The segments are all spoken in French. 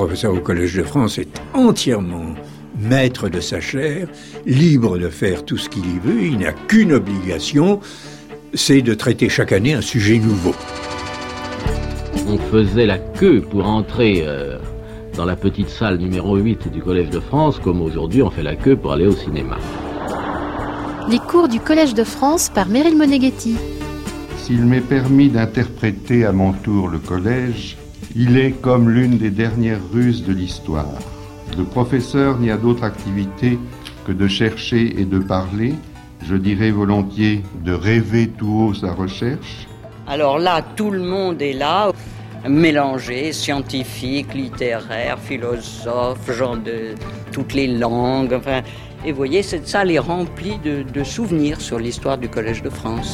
professeur au Collège de France est entièrement maître de sa chaire, libre de faire tout ce qu'il y veut. Il n'a qu'une obligation, c'est de traiter chaque année un sujet nouveau. On faisait la queue pour entrer dans la petite salle numéro 8 du Collège de France, comme aujourd'hui on fait la queue pour aller au cinéma. Les cours du Collège de France par Meryl Moneghetti. S'il m'est permis d'interpréter à mon tour le collège, il est comme l'une des dernières ruses de l'histoire. Le professeur n'y a d'autre activité que de chercher et de parler, je dirais volontiers de rêver tout haut sa recherche. Alors là, tout le monde est là, mélangé, scientifique, littéraire, philosophe, gens de toutes les langues. Enfin, et vous voyez, cette salle est remplie de souvenirs sur l'histoire du Collège de France.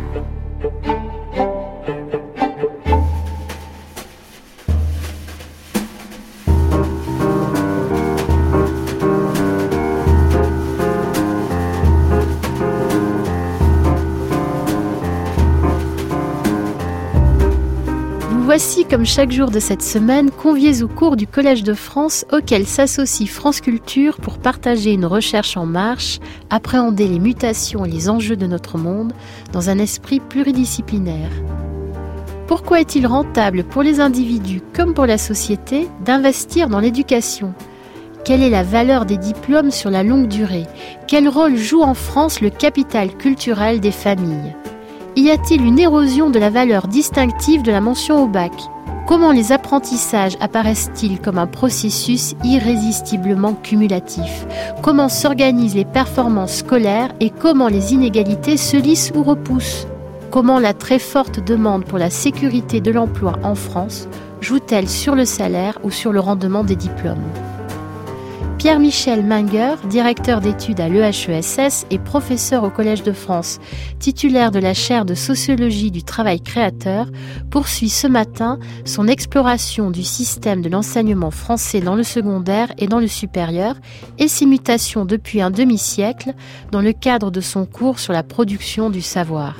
Voici, comme chaque jour de cette semaine, conviés au cours du Collège de France auquel s'associe France Culture pour partager une recherche en marche, appréhender les mutations et les enjeux de notre monde dans un esprit pluridisciplinaire. Pourquoi est-il rentable pour les individus comme pour la société d'investir dans l'éducation ? Quelle est la valeur des diplômes sur la longue durée ? Quel rôle joue en France le capital culturel des familles ? Y a-t-il une érosion de la valeur distinctive de la mention au bac ? Comment les apprentissages apparaissent-ils comme un processus irrésistiblement cumulatif ? Comment s'organisent les performances scolaires et comment les inégalités se lissent ou repoussent ? Comment la très forte demande pour la sécurité de l'emploi en France joue-t-elle sur le salaire ou sur le rendement des diplômes ? Pierre-Michel Menger, directeur d'études à l'EHESS et professeur au Collège de France, titulaire de la chaire de sociologie du travail créateur, poursuit ce matin son exploration du système de l'enseignement français dans le secondaire et dans le supérieur et ses mutations depuis un demi-siècle dans le cadre de son cours sur la production du savoir.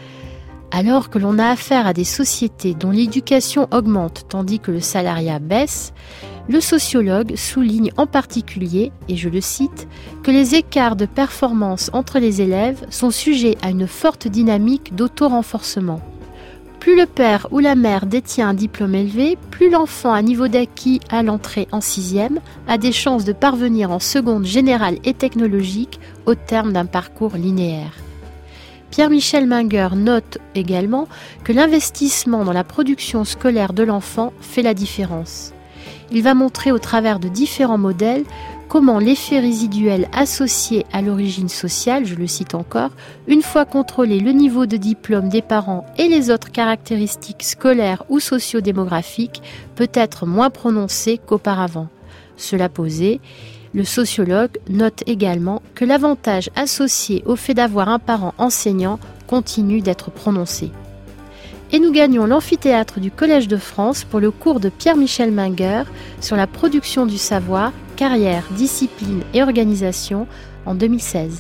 Alors que l'on a affaire à des sociétés dont l'éducation augmente tandis que le salariat baisse, le sociologue souligne en particulier, et je le cite, que les écarts de performance entre les élèves sont sujets à une forte dynamique d'auto-renforcement. Plus le père ou la mère détient un diplôme élevé, plus l'enfant à niveau d'acquis à l'entrée en 6e a des chances de parvenir en seconde générale et technologique au terme d'un parcours linéaire. Pierre-Michel Menger note également que l'investissement dans la production scolaire de l'enfant fait la différence. Il va montrer au travers de différents modèles comment l'effet résiduel associé à l'origine sociale, je le cite encore, une fois contrôlé le niveau de diplôme des parents et les autres caractéristiques scolaires ou socio-démographiques, peut être moins prononcé qu'auparavant. Cela posé, le sociologue note également que l'avantage associé au fait d'avoir un parent enseignant continue d'être prononcé. Et nous gagnons l'amphithéâtre du Collège de France pour le cours de Pierre-Michel Menger sur la production du savoir, carrière, discipline et organisation en 2016.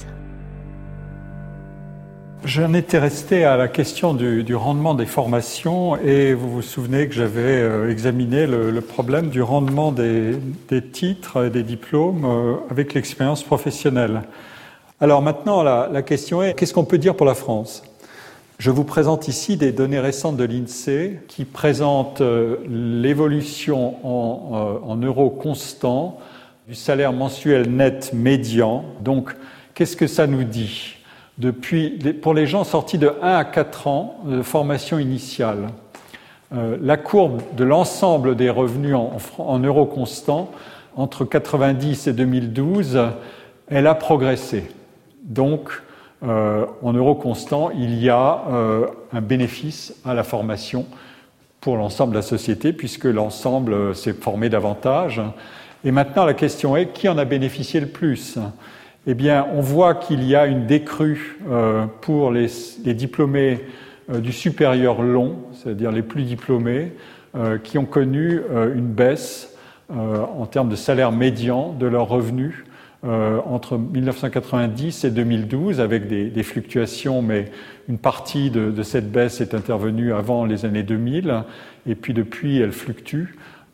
J'en étais resté à la question du rendement des formations et vous vous souvenez que j'avais examiné le problème du rendement des titres et des diplômes avec l'expérience professionnelle. Alors maintenant, la question est, qu'est-ce qu'on peut dire pour la France ? Je vous présente ici des données récentes de l'INSEE qui présentent l'évolution en euros constants du salaire mensuel net médian. Donc, qu'est-ce que ça nous dit ? Pour les gens sortis de 1 à 4 ans de formation initiale, la courbe de l'ensemble des revenus en euros constants, entre 1990 et 2012, elle a progressé. Donc, en euros constants, il y a un bénéfice à la formation pour l'ensemble de la société, puisque l'ensemble s'est formé davantage. Et maintenant, la question est, qui en a bénéficié le plus ? Eh bien, on voit qu'il y a une décrue pour les diplômés du supérieur long, c'est-à-dire les plus diplômés, qui ont connu une baisse en termes de salaire médian de leurs revenus entre 1990 et 2012, avec des fluctuations, mais une partie de cette baisse est intervenue avant les années 2000, et puis depuis, elle fluctue.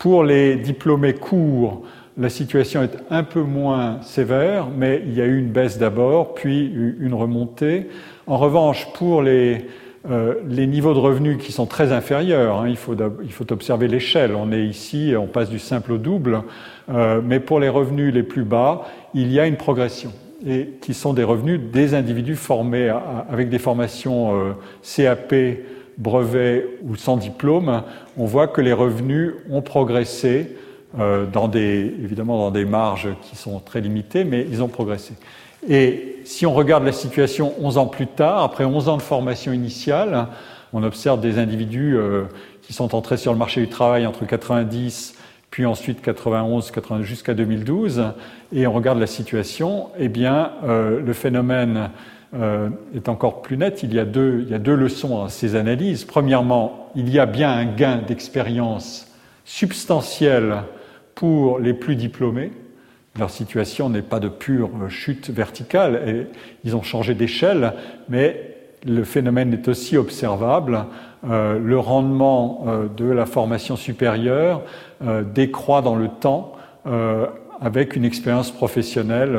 Pour les diplômés courts, la situation est un peu moins sévère, mais il y a eu une baisse d'abord, puis une remontée. En revanche, pour les niveaux de revenus qui sont très inférieurs, il faut observer l'échelle. On est ici, on passe du simple au double, mais pour les revenus les plus bas, il y a une progression, et qui sont des revenus des individus formés avec des formations CAP, brevet ou sans diplôme. On voit que les revenus ont progressé, évidemment dans des marges qui sont très limitées, mais ils ont progressé. Et si on regarde la situation 11 ans plus tard, après 11 ans de formation initiale, on observe des individus qui sont entrés sur le marché du travail entre 90, puis ensuite 91, 92 jusqu'à 2012, et on regarde la situation, eh bien, le phénomène est encore plus net. Il y a deux leçons à ces analyses. Premièrement, il y a bien un gain d'expérience substantiel pour les plus diplômés. Leur situation n'est pas de pure chute verticale, et ils ont changé d'échelle, mais le phénomène est aussi observable. Le rendement de la formation supérieure décroît dans le temps avec une expérience professionnelle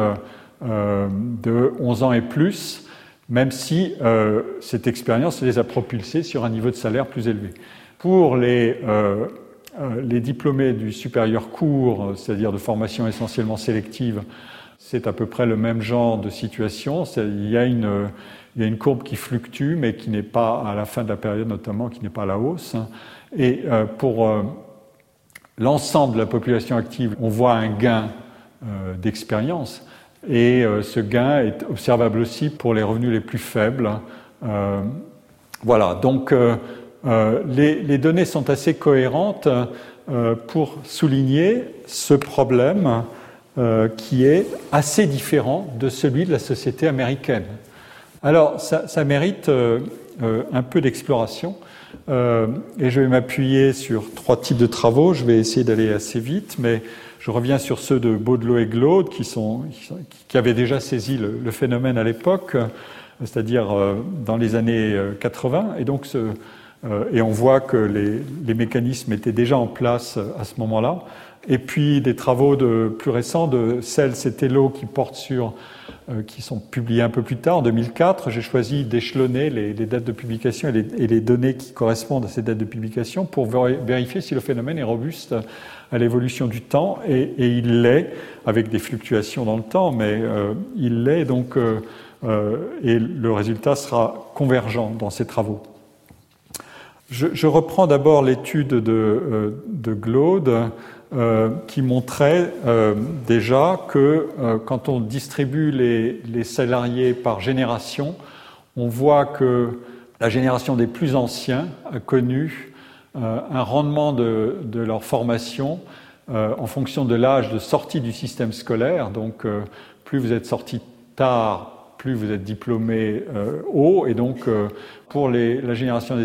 de 11 ans et plus, même si cette expérience les a propulsés sur un niveau de salaire plus élevé. Pour les diplômés du supérieur court, c'est-à-dire de formation essentiellement sélective, c'est à peu près le même genre de situation. Il y a une courbe qui fluctue, mais qui n'est pas, à la fin de la période notamment, qui n'est pas à la hausse. Et pour l'ensemble de la population active, on voit un gain d'expérience. Et ce gain est observable aussi pour les revenus les plus faibles. Voilà, donc les données sont assez cohérentes pour souligner ce problème qui est assez différent de celui de la société américaine. Alors, ça mérite un peu d'exploration, et je vais m'appuyer sur 3 types de travaux. Je vais essayer d'aller assez vite, mais je reviens sur ceux de Baudelot et Glaude qui avaient déjà saisi le phénomène à l'époque, c'est-à-dire dans les années 80, et donc et on voit que les mécanismes étaient déjà en place à ce moment-là. Et puis des travaux plus récents de Sells et Tello qui sont publiés un peu plus tard, en 2004. J'ai choisi d'échelonner les dates de publication et les données qui correspondent à ces dates de publication pour vérifier si le phénomène est robuste à l'évolution du temps. Et il l'est, avec des fluctuations dans le temps, mais il l'est donc, et le résultat sera convergent dans ces travaux. Je reprends d'abord l'étude de Glaude qui montrait déjà que quand on distribue les salariés par génération, on voit que la génération des plus anciens a connu un rendement de leur formation en fonction de l'âge de sortie du système scolaire. Donc plus vous êtes sorti tard, plus vous êtes diplômé haut, et donc pour la génération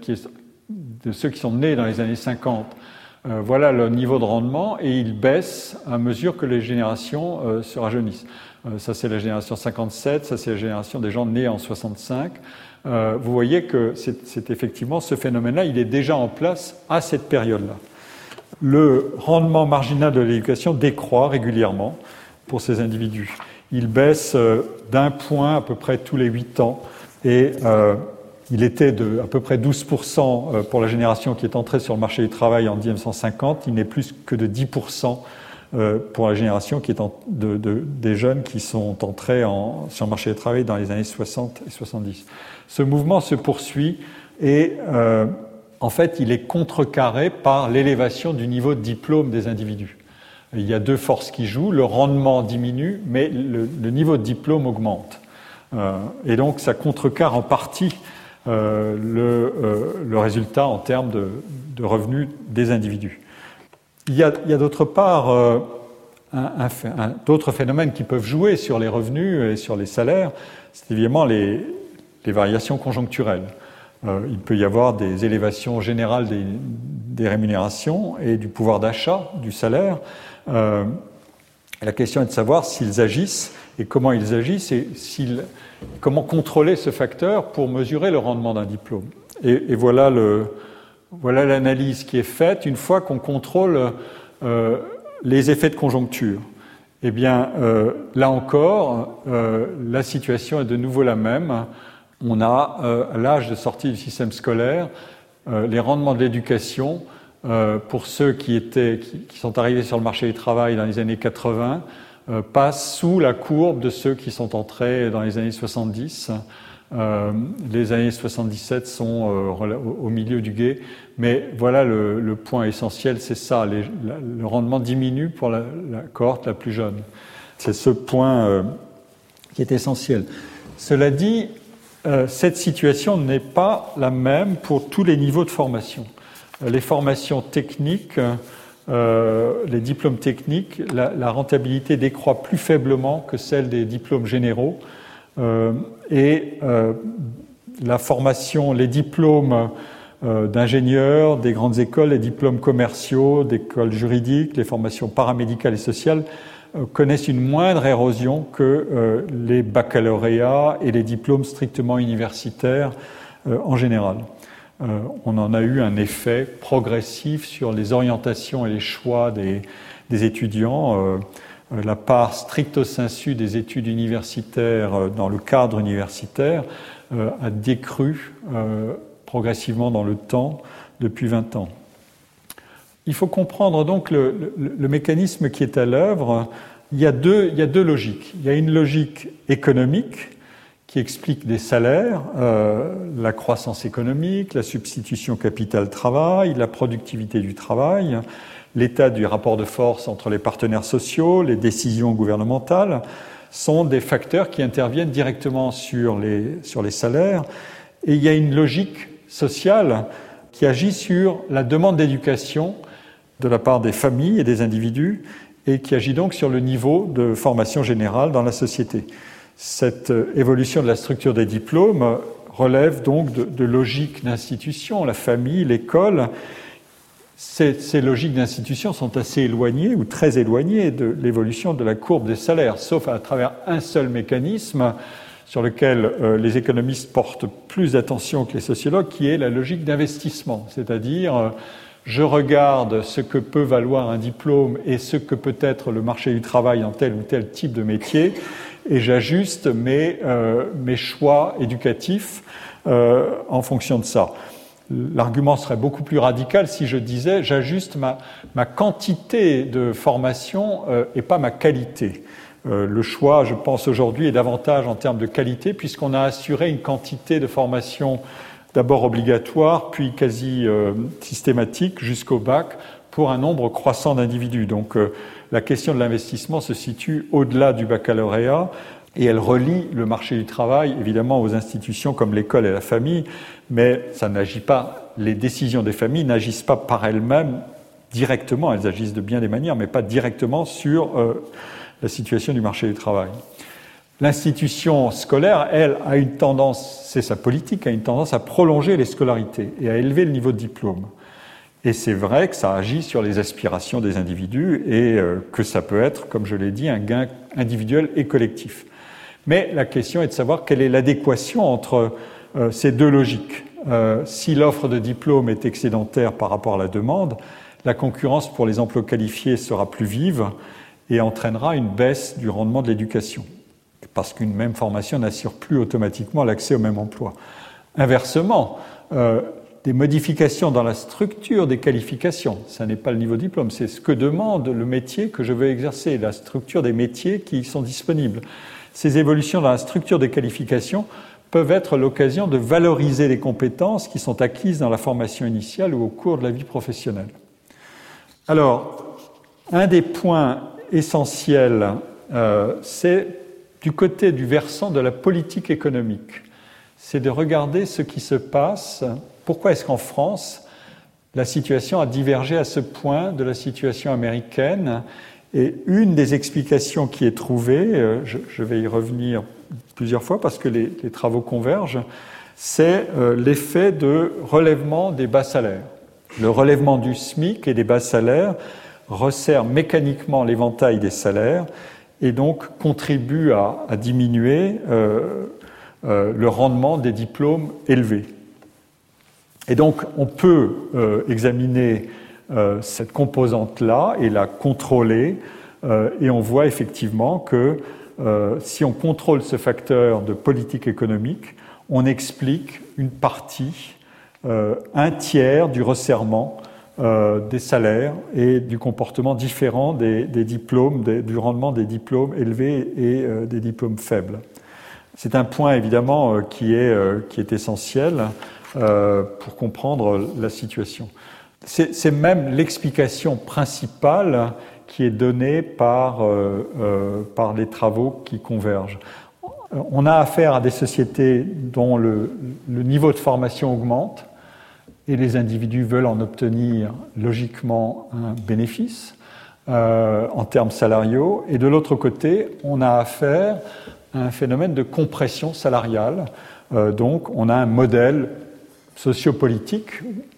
de ceux qui sont nés dans les années 50, voilà le niveau de rendement, et il baisse à mesure que les générations se rajeunissent. Ça, c'est la génération 57, ça, c'est la génération des gens nés en 65. Vous voyez que c'est effectivement ce phénomène-là, il est déjà en place à cette période-là. Le rendement marginal de l'éducation décroît régulièrement pour ces individus. Il baisse d'1 point à peu près tous les 8 ans, et il était de à peu près 12% pour la génération qui est entrée sur le marché du travail en 1950. Il n'est plus que de 10% pour la génération qui est des jeunes qui sont entrés sur le marché du travail dans les années 60 et 70. Ce mouvement se poursuit et en fait, il est contrecarré par l'élévation du niveau de diplôme des individus. Il y a 2 forces qui jouent, le rendement diminue, mais le niveau de diplôme augmente. Et donc, ça contrecarre en partie le résultat en termes de revenus des individus. Il y a d'autre part d'autres phénomènes qui peuvent jouer sur les revenus et sur les salaires, c'est évidemment les variations conjoncturelles. Il peut y avoir des élévations générales des rémunérations et du pouvoir d'achat, du salaire. La question est de savoir s'ils agissent et comment ils agissent et comment contrôler ce facteur pour mesurer le rendement d'un diplôme. Et voilà voilà l'analyse qui est faite une fois qu'on contrôle les effets de conjoncture. Eh bien, là encore, la situation est de nouveau la même. On a, à l'âge de sortie du système scolaire, les rendements de l'éducation, pour ceux qui sont arrivés sur le marché du travail dans les années 80, passent sous la courbe de ceux qui sont entrés dans les années 70. Les années 77 sont au milieu du gué, mais voilà le point essentiel, c'est ça, le rendement diminue pour la cohorte la plus jeune. C'est ce point qui est essentiel. Cela dit, cette situation n'est pas la même pour tous les niveaux de formation. Les formations techniques, les diplômes techniques, la rentabilité décroît plus faiblement que celle des diplômes généraux. La formation, les diplômes d'ingénieurs, des grandes écoles, les diplômes commerciaux, d'écoles juridiques, les formations paramédicales et sociales connaissent une moindre érosion que les baccalauréats et les diplômes strictement universitaires en général. On en a eu un effet progressif sur les orientations et les choix des étudiants. La part stricto sensu des études universitaires dans le cadre universitaire a décru progressivement dans le temps depuis 20 ans. Il faut comprendre donc le mécanisme qui est à l'œuvre. Il y a deux logiques. Il y a une logique économique qui explique des salaires, la croissance économique, la substitution capital-travail, la productivité du travail, l'état du rapport de force entre les partenaires sociaux, les décisions gouvernementales, sont des facteurs qui interviennent directement sur les salaires. Et il y a une logique sociale qui agit sur la demande d'éducation de la part des familles et des individus et qui agit donc sur le niveau de formation générale dans la société. Cette évolution de la structure des diplômes relève donc de logiques d'institution, la famille, l'école. Ces logiques d'institution sont assez éloignées ou très éloignées de l'évolution de la courbe des salaires, sauf à travers un seul mécanisme sur lequel les économistes portent plus d'attention que les sociologues, qui est la logique d'investissement, c'est-à-dire je regarde ce que peut valoir un diplôme et ce que peut être le marché du travail dans tel ou tel type de métier, et j'ajuste mes choix éducatifs en fonction de ça. L'argument serait beaucoup plus radical si je disais j'ajuste ma quantité de formation et pas ma qualité. Le choix, je pense aujourd'hui, est davantage en termes de qualité puisqu'on a assuré une quantité de formation d'abord obligatoire, puis quasi systématique jusqu'au bac pour un nombre croissant d'individus. Donc la question de l'investissement se situe au-delà du baccalauréat et elle relie le marché du travail évidemment aux institutions comme l'école et la famille, mais ça n'agit pas, les décisions des familles n'agissent pas par elles-mêmes directement, elles agissent de bien des manières, mais pas directement sur la situation du marché du travail. L'institution scolaire, elle, a une tendance, c'est sa politique, a une tendance à prolonger les scolarités et à élever le niveau de diplôme. Et c'est vrai que ça agit sur les aspirations des individus et que ça peut être, comme je l'ai dit, un gain individuel et collectif. Mais la question est de savoir quelle est l'adéquation entre ces deux logiques. Si l'offre de diplôme est excédentaire par rapport à la demande, la concurrence pour les emplois qualifiés sera plus vive et entraînera une baisse du rendement de l'éducation, parce qu'une même formation n'assure plus automatiquement l'accès au même emploi. Inversement, des modifications dans la structure des qualifications, ça n'est pas le niveau diplôme, c'est ce que demande le métier que je veux exercer, la structure des métiers qui sont disponibles. Ces évolutions dans la structure des qualifications peuvent être l'occasion de valoriser les compétences qui sont acquises dans la formation initiale ou au cours de la vie professionnelle. Alors, un des points essentiels, c'est du côté du versant de la politique économique. C'est de regarder ce qui se passe. Pourquoi est-ce qu'en France, la situation a divergé à ce point de la situation américaine ? Et une des explications qui est trouvée, je vais y revenir plusieurs fois parce que les travaux convergent, c'est l'effet de relèvement des bas salaires. Le relèvement du SMIC et des bas salaires resserre mécaniquement l'éventail des salaires et donc contribue à diminuer le rendement des diplômes élevés. Et donc, on peut examiner cette composante-là et la contrôler, et on voit effectivement que si on contrôle ce facteur de politique économique, on explique une partie, un tiers du resserrement des salaires et du comportement différent des diplômes, du rendement des diplômes élevés et des diplômes faibles. C'est un point évidemment qui est essentiel pour comprendre la situation. C'est même l'explication principale qui est donnée par les travaux qui convergent. On a affaire à des sociétés dont le niveau de formation augmente et les individus veulent en obtenir logiquement un bénéfice en termes salariaux. Et de l'autre côté, on a affaire à un phénomène de compression salariale. Donc on a un modèle sociopolitique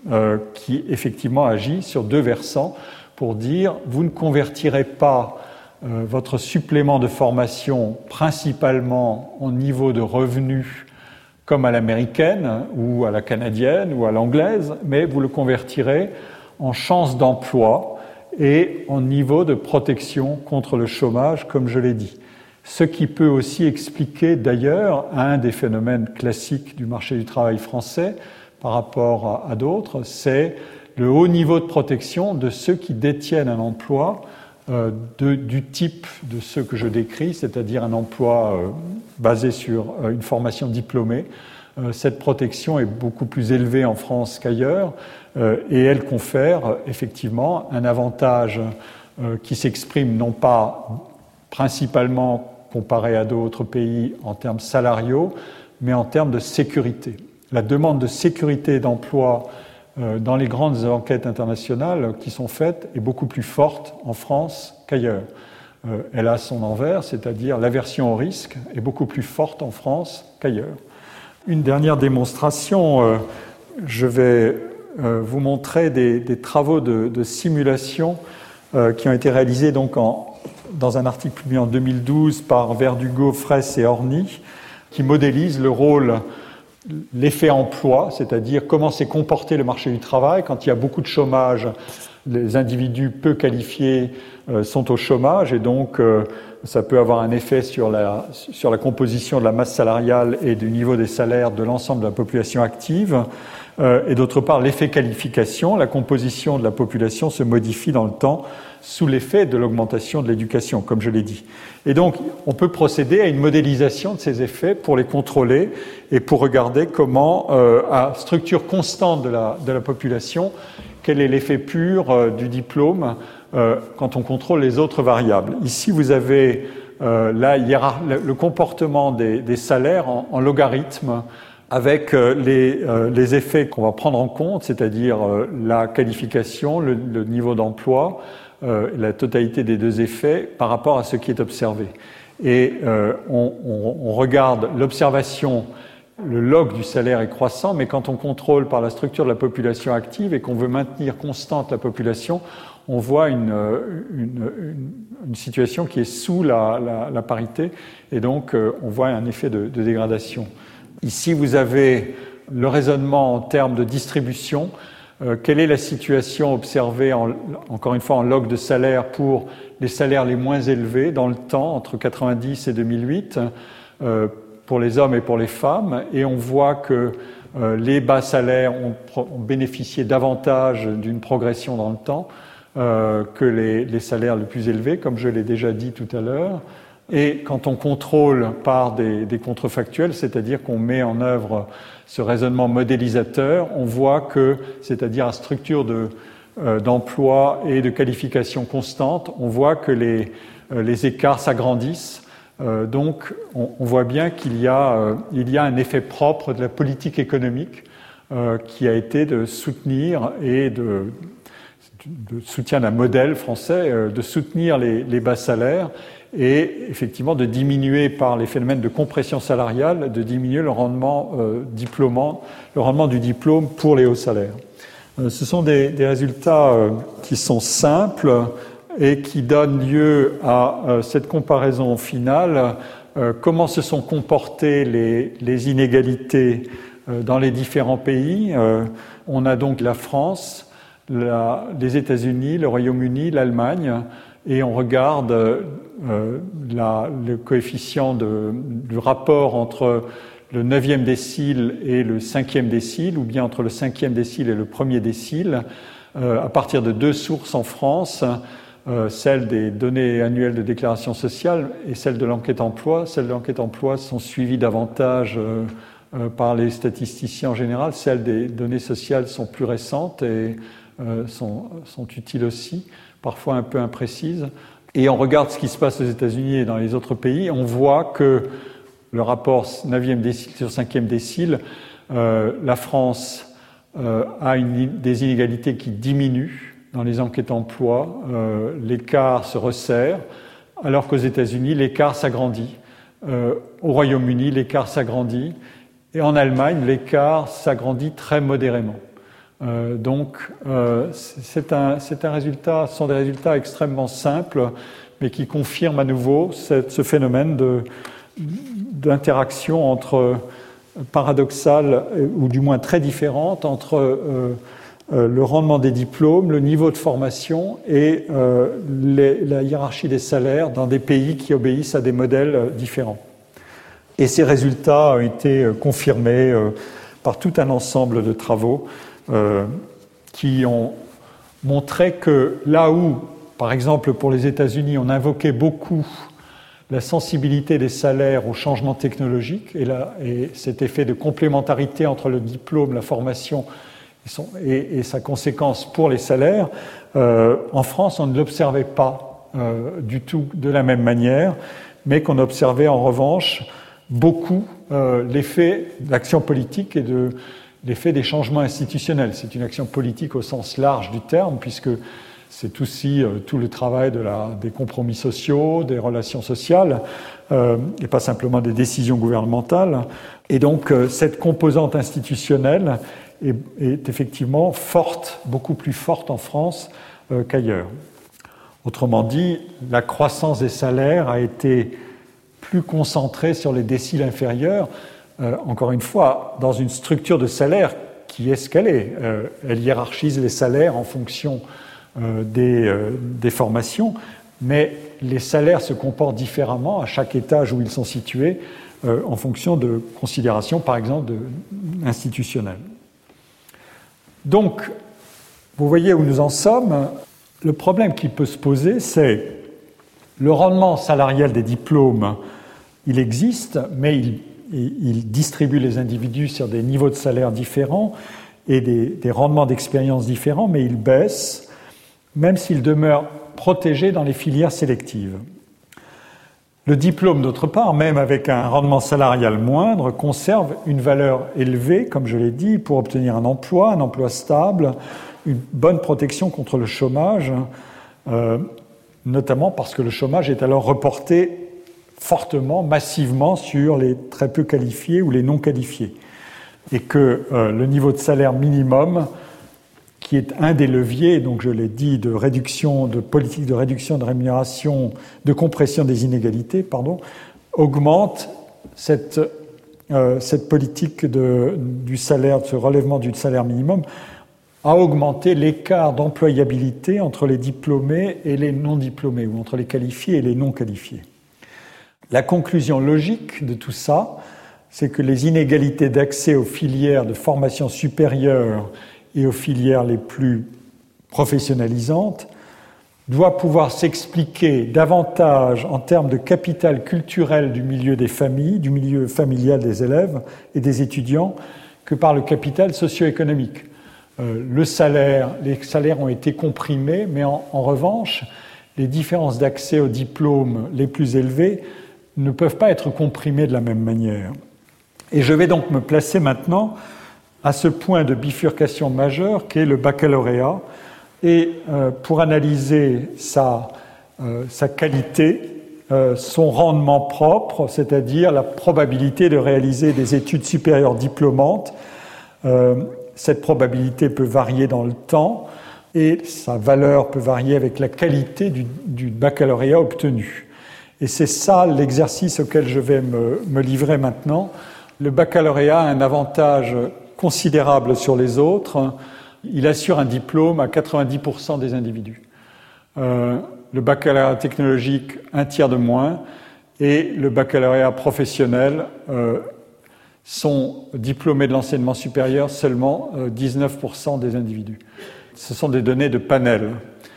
qui effectivement agit sur deux versants pour dire vous ne convertirez pas votre supplément de formation principalement en niveau de revenus comme à l'américaine ou à la canadienne ou à l'anglaise, mais vous le convertirez en chance d'emploi et en niveau de protection contre le chômage, comme je l'ai dit. Ce qui peut aussi expliquer d'ailleurs un des phénomènes classiques du marché du travail français par rapport à d'autres, c'est le haut niveau de protection de ceux qui détiennent un emploi du type de ceux que je décris, c'est-à-dire un emploi basé sur une formation diplômée. Cette protection est beaucoup plus élevée en France qu'ailleurs et elle confère effectivement un avantage qui s'exprime non pas principalement comparé à d'autres pays en termes salariaux, mais en termes de sécurité. La demande de sécurité d'emploi dans les grandes enquêtes internationales qui sont faites est beaucoup plus forte en France qu'ailleurs. Elle a son envers, c'est-à-dire l'aversion au risque est beaucoup plus forte en France qu'ailleurs. Une dernière démonstration, je vais vous montrer des travaux de simulation qui ont été réalisés donc dans un article publié en 2012 par Verdugo, Fraisse et Orny, qui modélise le rôle, l'effet emploi, c'est-à-dire comment s'est comporté le marché du travail. Quand il y a beaucoup de chômage, les individus peu qualifiés sont au chômage et donc ça peut avoir un effet sur la composition de la masse salariale et du niveau des salaires de l'ensemble de la population active. Et d'autre part, l'effet qualification, la composition de la population se modifie dans le temps sous l'effet de l'augmentation de l'éducation, comme je l'ai dit. Et donc, on peut procéder à une modélisation de ces effets pour les contrôler et pour regarder comment, à structure constante de la population, quel est l'effet pur du diplôme quand on contrôle les autres variables. Ici, vous avez le comportement des salaires en logarithme avec les effets qu'on va prendre en compte, c'est-à-dire la qualification, le niveau d'emploi, la totalité des deux effets par rapport à ce qui est observé. Et on regarde l'observation, le log du salaire est croissant, mais quand on contrôle par la structure de la population active et qu'on veut maintenir constante la population, on voit une situation qui est sous la parité, et donc on voit un effet de dégradation. Ici, vous avez le raisonnement en termes de distribution. Quelle est la situation observée, encore une fois, en log de salaire pour les salaires les moins élevés dans le temps, entre 1990 et 2008, pour les hommes et pour les femmes. Et on voit que les bas salaires ont bénéficié davantage d'une progression dans le temps que les salaires les plus élevés, comme je l'ai déjà dit tout à l'heure. Et quand on contrôle par des contrefactuels, c'est-à-dire qu'on met en œuvre ce raisonnement modélisateur, on voit que, c'est-à-dire à structure d'emploi et de qualification constante, on voit que les écarts s'agrandissent. Donc, on voit bien qu'il y a un effet propre de la politique économique qui a été de soutenir et de soutien d'un modèle français, de soutenir les bas salaires et effectivement de diminuer par les phénomènes de compression salariale, de diminuer le rendement du diplôme pour les hauts salaires. Ce sont des résultats qui sont simples et qui donnent lieu à cette comparaison finale. Comment se sont comportées les inégalités dans les différents pays. On a donc la France, les États-Unis, le Royaume-Uni, l'Allemagne, et on regarde le coefficient du rapport entre le 9e décile et le 5e décile, ou bien entre le 5e décile et le 1er décile, à partir de 2 sources en France, celle des données annuelles de déclaration sociale et celle de l'enquête emploi. Celles de l'enquête emploi sont suivies davantage par les statisticiens en général. Celles des données sociales sont plus récentes et sont utiles aussi, parfois un peu imprécises. Et on regarde ce qui se passe aux États-Unis et dans les autres pays. On voit que le rapport 9e décile sur 5e décile, la France a des inégalités qui diminuent. Dans les enquêtes emploi, l'écart se resserre, alors qu'aux États-Unis, l'écart s'agrandit. Au Royaume-Uni, l'écart s'agrandit. Et en Allemagne, l'écart s'agrandit très modérément. Donc, c'est un résultat, ce sont des résultats extrêmement simples, mais qui confirment à nouveau ce phénomène d'interaction paradoxale, ou du moins très différente, entre le rendement des diplômes, le niveau de formation et la hiérarchie des salaires dans des pays qui obéissent à des modèles différents. Et ces résultats ont été confirmés par tout un ensemble de travaux qui ont montré que là où, par exemple pour les États-Unis, on invoquait beaucoup la sensibilité des salaires au changement technologique et cet effet de complémentarité entre le diplôme, la formation et sa conséquence pour les salaires, en France, on ne l'observait pas du tout de la même manière, mais qu'on observait en revanche beaucoup l'effet de l'action politique et de l'effet des changements institutionnels. C'est une action politique au sens large du terme, puisque c'est aussi tout le travail des compromis sociaux, des relations sociales, et pas simplement des décisions gouvernementales. Et donc, cette composante institutionnelle est effectivement forte, beaucoup plus forte en France qu'ailleurs. Autrement dit, la croissance des salaires a été plus concentrée sur les déciles inférieurs, encore une fois, dans une structure de salaire qui est ce qu'elle est. Elle hiérarchise les salaires en fonction des formations, mais les salaires se comportent différemment à chaque étage où ils sont situés en fonction de considérations, par exemple, institutionnelles. Donc, vous voyez où nous en sommes. Le problème qui peut se poser, c'est le rendement salarial des diplômes. Il existe, mais il distribue les individus sur des niveaux de salaire différents et des rendements d'expérience différents, mais il baisse, même s'il demeure protégé dans les filières sélectives. Le diplôme, d'autre part, même avec un rendement salarial moindre, conserve une valeur élevée, comme je l'ai dit, pour obtenir un emploi stable, une bonne protection contre le chômage, notamment parce que le chômage est alors reporté fortement, massivement sur les très peu qualifiés ou les non qualifiés. Et que le niveau de salaire minimum, qui est un des leviers, donc je l'ai dit, de politique de réduction de rémunération, de compression des inégalités, augmente cette politique du salaire, de ce relèvement du salaire minimum, a augmenté l'écart d'employabilité entre les diplômés et les non diplômés, ou entre les qualifiés et les non qualifiés. La conclusion logique de tout ça, c'est que les inégalités d'accès aux filières de formation supérieure et aux filières les plus professionnalisantes doit pouvoir s'expliquer davantage en termes de capital culturel du milieu des familles, du milieu familial des élèves et des étudiants, que par le capital socio-économique. Les salaires ont été comprimés, mais en revanche, les différences d'accès aux diplômes les plus élevés ne peuvent pas être comprimées de la même manière. Et je vais donc me placer maintenant à ce point de bifurcation majeure qu'est le baccalauréat, et pour analyser sa qualité, son rendement propre, c'est-à-dire la probabilité de réaliser des études supérieures diplômantes. Cette probabilité peut varier dans le temps et sa valeur peut varier avec la qualité du baccalauréat obtenu. Et c'est ça l'exercice auquel je vais me livrer maintenant, Le baccalauréat a un avantage considérable sur les autres. Il assure un diplôme à 90% des individus. Le baccalauréat technologique, un tiers de moins, et le baccalauréat professionnel sont diplômés de l'enseignement supérieur seulement 19% des individus. Ce sont des données de panel.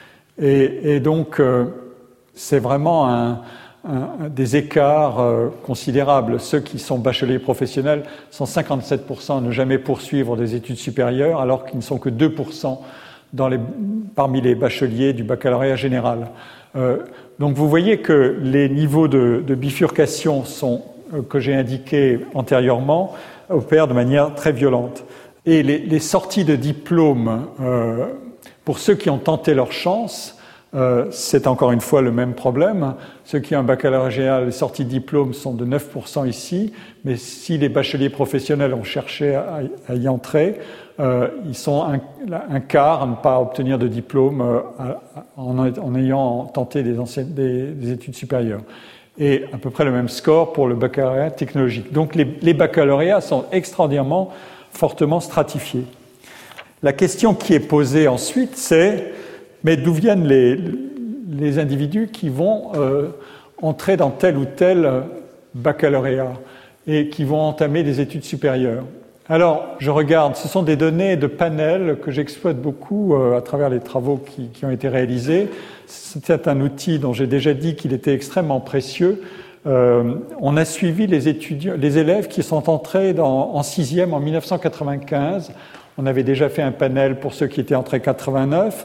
Et donc, c'est vraiment des écarts considérables. Ceux qui sont bacheliers professionnels sont 57% à ne jamais poursuivre des études supérieures, alors qu'ils ne sont que 2% parmi les bacheliers du baccalauréat général. Donc vous voyez que les niveaux de bifurcation que j'ai indiqués antérieurement opèrent de manière très violente. Et les sorties de diplôme, pour ceux qui ont tenté leur chance, c'est encore une fois le même problème. Ceux qui ont un baccalauréat général, les sorties de diplôme sont de 9% ici, mais si les bacheliers professionnels ont cherché à y entrer, ils sont un quart à ne pas obtenir de diplôme en ayant tenté des études supérieures. Et à peu près le même score pour le baccalauréat technologique. Donc les baccalauréats sont extraordinairement fortement stratifiés. La question qui est posée ensuite, c'est mais d'où viennent les individus qui vont entrer dans tel ou tel baccalauréat et qui vont entamer des études supérieures? Alors, je regarde, ce sont des données de panel que j'exploite beaucoup à travers les travaux qui ont été réalisés. C'est un outil dont j'ai déjà dit qu'il était extrêmement précieux. On a suivi les élèves qui sont entrés en sixième en 1995. On avait déjà fait un panel pour ceux qui étaient entrés 89,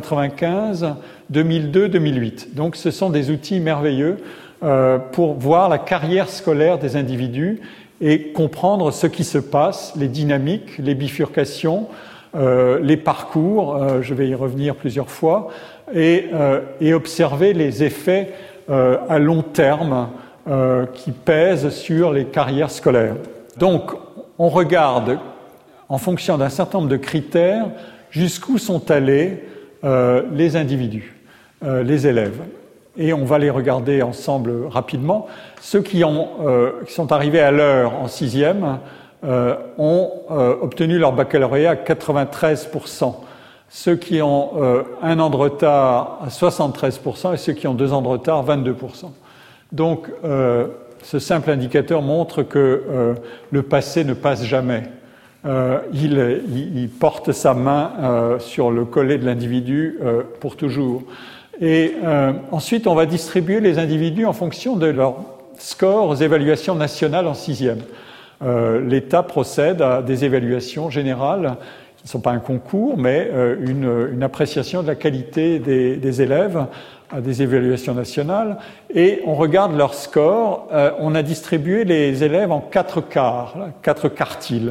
95, 2002, 2008. Donc ce sont des outils merveilleux pour voir la carrière scolaire des individus et comprendre ce qui se passe, les dynamiques, les bifurcations, les parcours, je vais y revenir plusieurs fois, et observer les effets à long terme qui pèsent sur les carrières scolaires. Donc on regarde en fonction d'un certain nombre de critères, jusqu'où sont allés les individus, les élèves. Et on va les regarder ensemble rapidement. Ceux qui sont arrivés à l'heure en sixième ont obtenu leur baccalauréat à 93%. Ceux qui ont un an de retard à 73% et ceux qui ont 2 ans de retard 22%. Donc ce simple indicateur montre que le passé ne passe jamais. Il porte sa main sur le collet de l'individu pour toujours. Et ensuite, on va distribuer les individus en fonction de leurs scores aux évaluations nationales en sixième. L'État procède à des évaluations générales qui ne sont pas un concours, mais une appréciation de la qualité des élèves à des évaluations nationales. Et on regarde leurs scores. On a distribué les élèves en 4 quarts, 4 quartiles.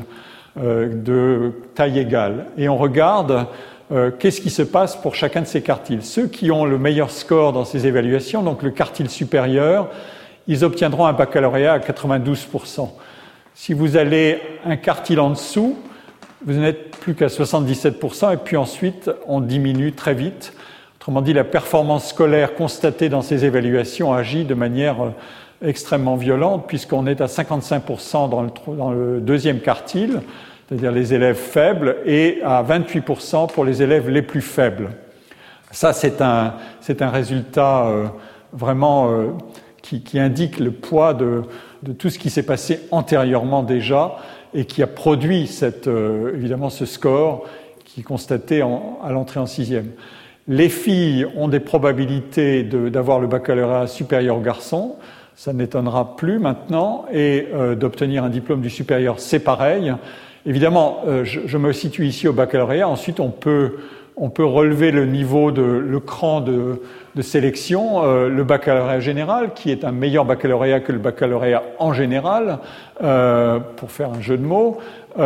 De taille égale. Et on regarde qu'est-ce qui se passe pour chacun de ces quartiles. Ceux qui ont le meilleur score dans ces évaluations, donc le quartile supérieur, ils obtiendront un baccalauréat à 92%. Si vous allez un quartile en dessous, vous n'êtes plus qu'à 77%, et puis ensuite, on diminue très vite. Autrement dit, la performance scolaire constatée dans ces évaluations agit de manière extrêmement violente, puisqu'on est à 55% dans le deuxième quartile, c'est-à-dire les élèves faibles, et à 28% pour les élèves les plus faibles. Ça, c'est un résultat vraiment qui indique le poids de tout ce qui s'est passé antérieurement déjà, et qui a produit évidemment ce score qui est constaté à l'entrée en sixième. Les filles ont des probabilités d'avoir le baccalauréat supérieur aux garçons, ça n'étonnera plus maintenant, et d'obtenir un diplôme du supérieur, c'est pareil. Évidemment, je me situe ici au baccalauréat. Ensuite, on peut relever le cran de sélection, le baccalauréat général, qui est un meilleur baccalauréat que le baccalauréat en général, pour faire un jeu de mots.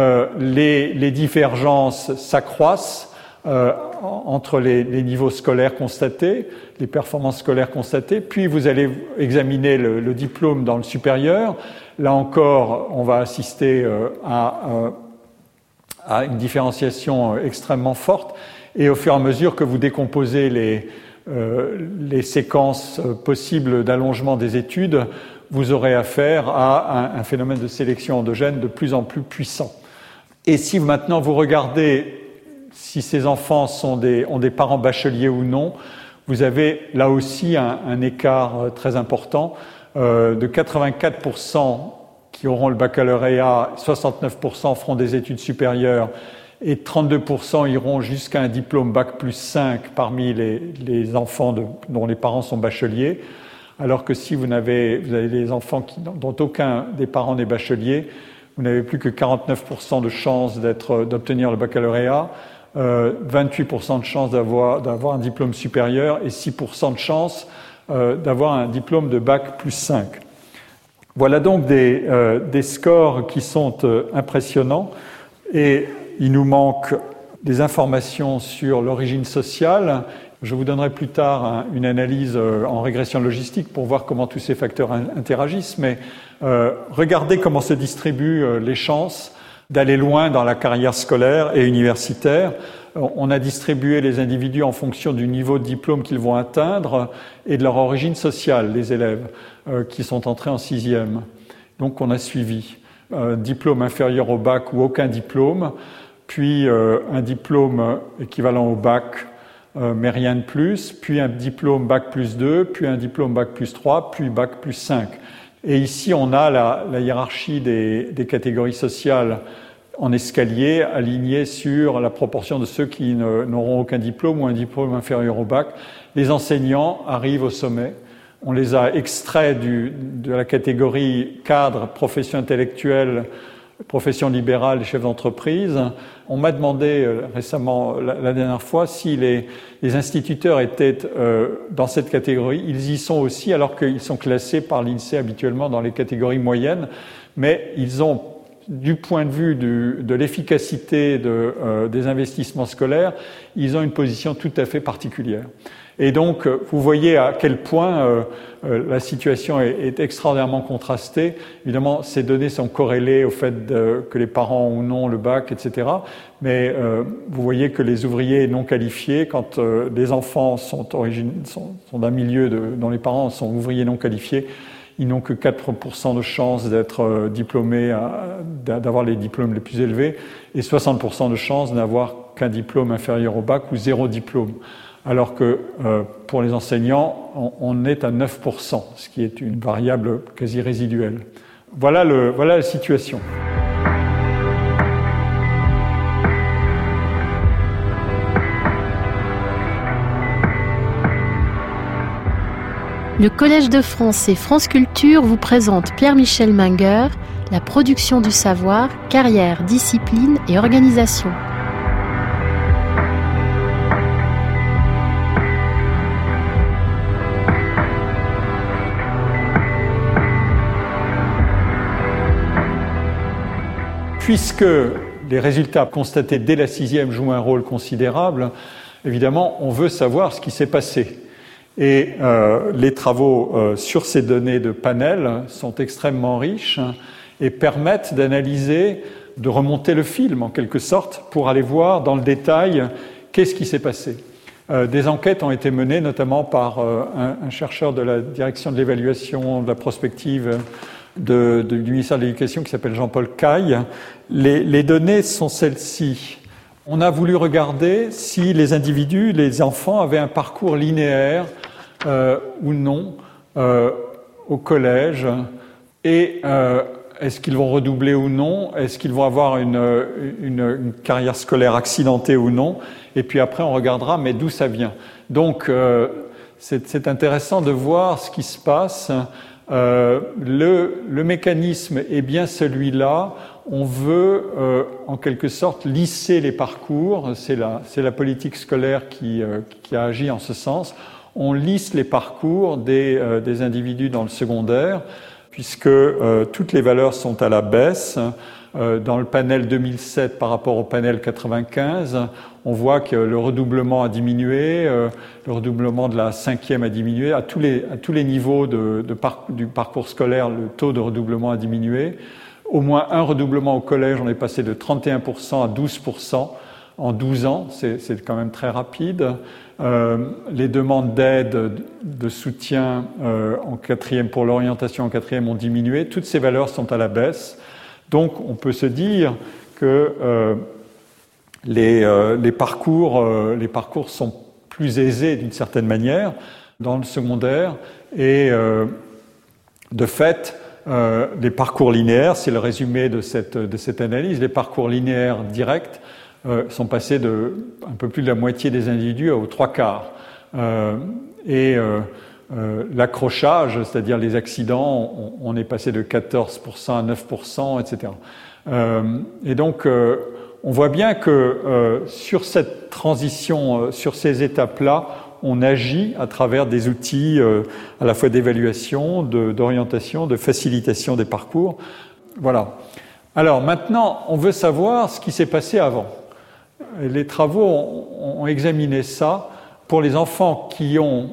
Les divergences s'accroissent entre les niveaux scolaires constatés, les performances scolaires constatées, puis vous allez examiner le diplôme dans le supérieur. Là encore, on va assister à une différenciation extrêmement forte, et au fur et à mesure que vous décomposez les séquences possibles d'allongement des études, vous aurez affaire à un phénomène de sélection endogène de plus en plus puissant. Et si maintenant vous regardez si ces enfants ont des parents bacheliers ou non, vous avez là aussi un écart très important de 84% qui auront le baccalauréat, 69% feront des études supérieures et 32% iront jusqu'à un diplôme Bac plus 5 parmi les enfants dont les parents sont bacheliers, alors que si vous avez des enfants dont aucun des parents n'est bachelier, vous n'avez plus que 49% de chances d'obtenir le baccalauréat, 28% de chances d'avoir un diplôme supérieur et 6% de chances d'avoir un diplôme de Bac plus 5. Voilà donc des scores qui sont impressionnants et il nous manque des informations sur l'origine sociale. Je vous donnerai plus tard une analyse en régression logistique pour voir comment tous ces facteurs interagissent, mais regardez comment se distribuent les chances d'aller loin dans la carrière scolaire et universitaire. On a distribué les individus en fonction du niveau de diplôme qu'ils vont atteindre et de leur origine sociale, les élèves qui sont entrés en sixième. Donc on a suivi un diplôme inférieur au bac ou aucun diplôme, puis un diplôme équivalent au bac, mais rien de plus, puis un diplôme Bac plus 2, puis un diplôme Bac plus 3, puis Bac plus 5. Et ici, on a la hiérarchie des catégories sociales en escalier, alignée sur la proportion de ceux qui n'auront aucun diplôme ou un diplôme inférieur au bac. Les enseignants arrivent au sommet. On les a extraits de la catégorie cadre, profession intellectuelle, profession libérale et chef d'entreprise. On m'a demandé récemment, la dernière fois, si les instituteurs étaient dans cette catégorie. Ils y sont aussi, alors qu'ils sont classés par l'INSEE habituellement dans les catégories moyennes, mais ils ont, du point de vue de l'efficacité des investissements scolaires, ils ont une position tout à fait particulière. Et donc, vous voyez à quel point la situation est extraordinairement contrastée. Évidemment, ces données sont corrélées au fait que les parents ont ou non le bac, etc. Mais vous voyez que les ouvriers non qualifiés, quand les enfants sont d'un milieu dont les parents sont ouvriers non qualifiés, ils n'ont que 4% de chances d'être diplômés, d'avoir les diplômes les plus élevés, et 60% de chances n'avoir qu'un diplôme inférieur au bac ou 0 diplôme. Alors que pour les enseignants, on est à 9%, ce qui est une variable quasi résiduelle. Voilà la situation. Le Collège de France et France Culture vous présente Pierre-Michel Menger, la production du savoir, carrière, discipline et organisation. Puisque les résultats constatés dès la sixième jouent un rôle considérable, évidemment, on veut savoir ce qui s'est passé. Et les travaux sur ces données de panel sont extrêmement riches et permettent d'analyser, de remonter le film en quelque sorte pour aller voir dans le détail qu'est-ce qui s'est passé. Des enquêtes ont été menées notamment par un chercheur de la direction de l'évaluation de la prospective du ministère de l'Éducation qui s'appelle Jean-Paul Caille. Les données sont celles-ci. On a voulu regarder si les individus, les enfants, avaient un parcours linéaire ou non au collège et est-ce qu'ils vont redoubler ou non, est-ce qu'ils vont avoir une carrière scolaire accidentée ou non, et puis après on regardera mais d'où ça vient. Donc c'est intéressant de voir ce qui se passe. Le mécanisme est bien celui-là. On veut en quelque sorte lisser les parcours, c'est la politique scolaire qui a agi en ce sens. On lisse les parcours des individus dans le secondaire, puisque toutes les valeurs sont à la baisse. Dans le panel 2007 par rapport au panel 95, on voit que le redoublement a diminué, le redoublement de la cinquième a diminué. À tous les niveaux du parcours scolaire, le taux de redoublement a diminué. Au moins un redoublement au collège, on est passé de 31% à 12%. en 12 ans, c'est quand même très rapide. Les demandes d'aide, de soutien en quatrième pour l'orientation en quatrième ont diminué. Toutes ces valeurs sont à la baisse. Donc on peut se dire que les parcours sont plus aisés d'une certaine manière dans le secondaire et de fait les parcours linéaires, c'est le résumé de cette analyse, les parcours linéaires directs sont passés de un peu plus de la moitié des individus aux 3/4. L'accrochage, c'est-à-dire les accidents, on est passé de 14% à 9%, etc. Et donc, on voit bien que sur cette transition, sur ces étapes-là, on agit à travers des outils à la fois d'évaluation, d'orientation, de facilitation des parcours. Voilà. Alors maintenant, on veut savoir ce qui s'est passé avant. Les travaux ont examiné ça pour les enfants qui ont...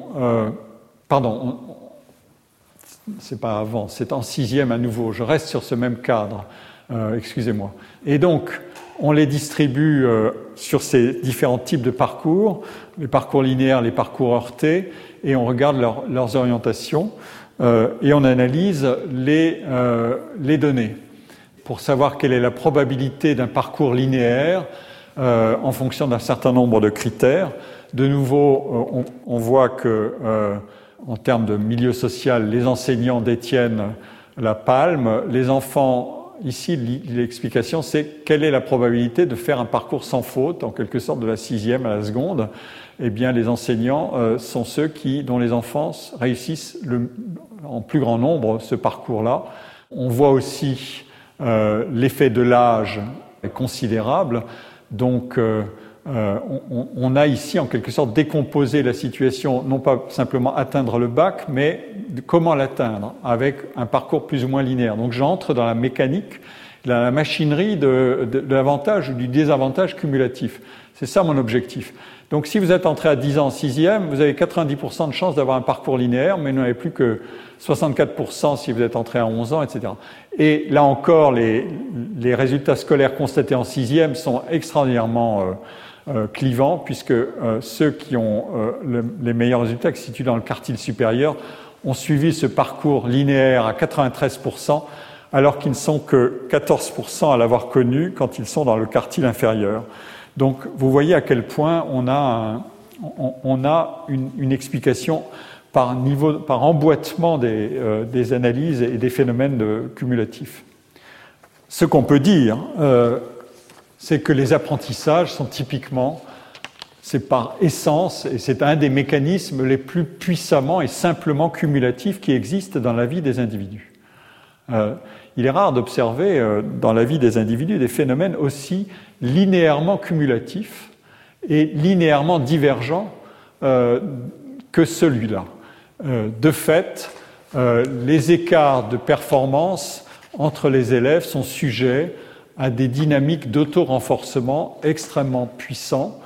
c'est pas avant, c'est en 6e à nouveau. Je reste sur ce même cadre, excusez-moi. Et donc, on les distribue sur ces différents types de parcours, les parcours linéaires, les parcours heurtés, et on regarde leurs orientations et on analyse les données pour savoir quelle est la probabilité d'un parcours linéaire en fonction d'un certain nombre de critères. De nouveau, on voit que en termes de milieu social, les enseignants détiennent la palme, les enfants. Ici, l'explication, c'est quelle est la probabilité de faire un parcours sans faute, en quelque sorte de la 6e à la seconde. Eh bien, les enseignants sont ceux dont les enfants réussissent en plus grand nombre ce parcours-là. On voit aussi l'effet de l'âge est considérable. Donc, on a ici en quelque sorte décomposé la situation, non pas simplement atteindre le bac, mais comment l'atteindre avec un parcours plus ou moins linéaire. Donc j'entre dans la mécanique, la machinerie de l'avantage ou du désavantage cumulatif. C'est ça mon objectif. Donc si vous êtes entré à 10 ans en 6e, vous avez 90% de chances d'avoir un parcours linéaire, mais vous n'avez plus que 64% si vous êtes entré à 11 ans, etc. Et là encore, les résultats scolaires constatés en 6e sont extraordinairement clivants, puisque ceux qui ont les meilleurs résultats, qui se situent dans le quartile supérieur, ont suivi ce parcours linéaire à 93%, alors qu'ils ne sont que 14% à l'avoir connu quand ils sont dans le quartile inférieur. Donc vous voyez à quel point on a une explication par emboîtement des analyses et des phénomènes cumulatifs. Ce qu'on peut dire, c'est que les apprentissages sont typiquement, c'est par essence, et c'est un des mécanismes les plus puissamment et simplement cumulatifs qui existent dans la vie des individus. Il est rare d'observer dans la vie des individus des phénomènes aussi linéairement cumulatifs et linéairement divergents que celui-là. De fait, les écarts de performance entre les élèves sont sujets à des dynamiques d'auto-renforcement extrêmement puissantes